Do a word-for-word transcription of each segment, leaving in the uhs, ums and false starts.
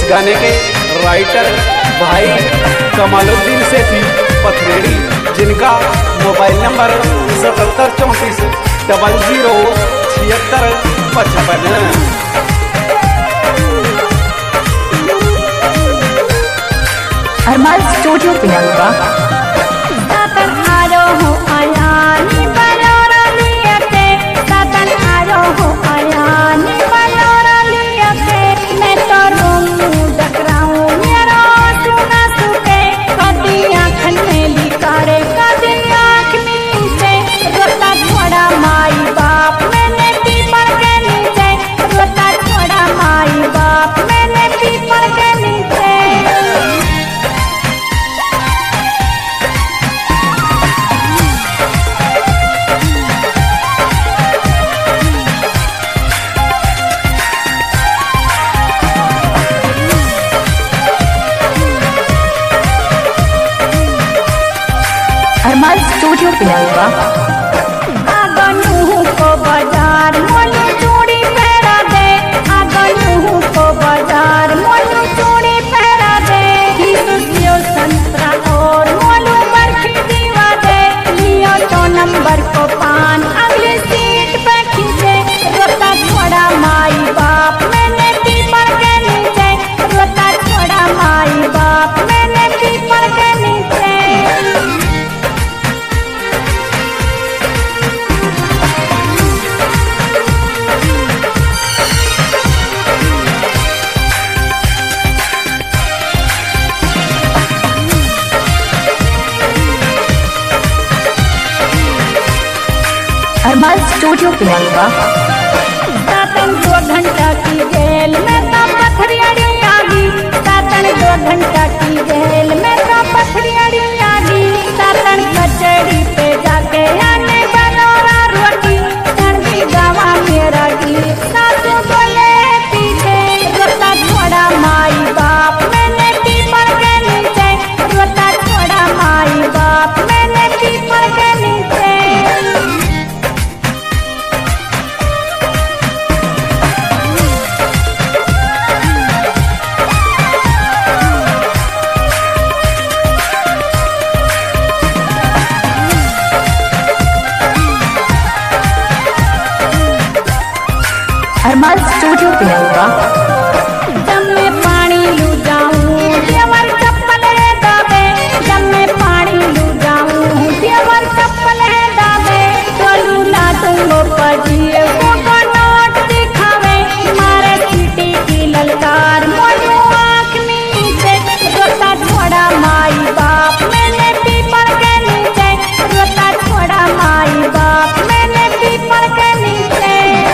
गाने के राइटर भाई कमालुद्दीन सेठी पथरेड़ी, जिनका मोबाइल नंबर सतहत्तर चौंतीस डबल जीरो छिहत्तर पचपन। अरमान स्टूडियो पिलंगा। अरमान स्टूडियो पिलंगा। को बाजार मोलू चूड़ी पहरा दे, आगनू को बाजार मोलू चूड़ी पहरा दे, लियो संतरा और मोलू बर्फी दीवा दे, लियो तो नंबर को पान अगली सीट पे खींचे, रोता छोड़ा माई बाप मैंने पीपर के नीचे, रोता छोड़ा माई बाप मैंने पीपर के नीचे। अरमान स्टूडियो पिलंगा। सातन दो घंटा की जेल में तो पथरियाड़ी आगी, सातन दो घंटा की जेल में तो पथरियाड़ी आगी, सातन कचड़ी पे जाके आने बनोरा रोटी, तड़की गावा मेरा गीत सासू बोले पीछे, रोता छोड़ा माई बाप मैंने पीपर के नीचे, रोता छोड़ा माई बाप मैंने पीपर के नीचे। अरमान स्टूडियो पिलंगा। जब मैं पानी लू जाऊं देवर चप्पल है दाबे, जब मैं पानी लू जाऊं देवर चप्पल है दाबे, टोलू ला दूंगो पजिए फोटो नोट दिखावे, मारे सीटी की ललकार मोलू आँख नीचे, रोता छोड़ा माई बाप मैंने पीपर के नीचे, रोता छोड़ा माई बाप मैंने पीपर के नीचे।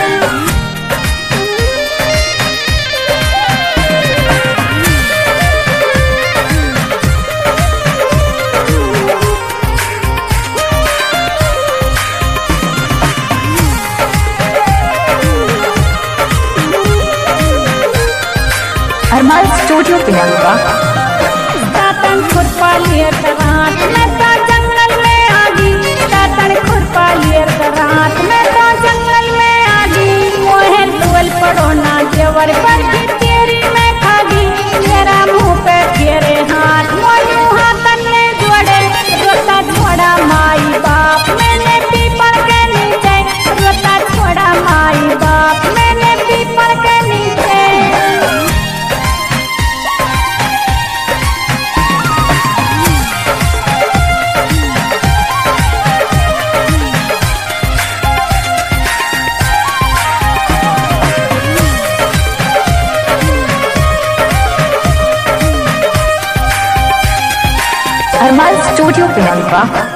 अरमान स्टूडियो पिलंगा। सातन खुरपा लियर करात मैं तो जंगल में आगी, सातन खुरपा लियर करात मैं तो जंगल में आगी, मोहे दुअल पड़ो ना जेवर बर्फी तेरी मैं खागी, मेरा मुंह पे फेरे हाथ मोलू हाथन में जोड़े, रोता छोड़ा माई बाप मैंने पीपर के नीचे, रोता छोड़ा माई बाप मैंने पीपर के नीचे। अरमान स्टूडियो पिलंगा।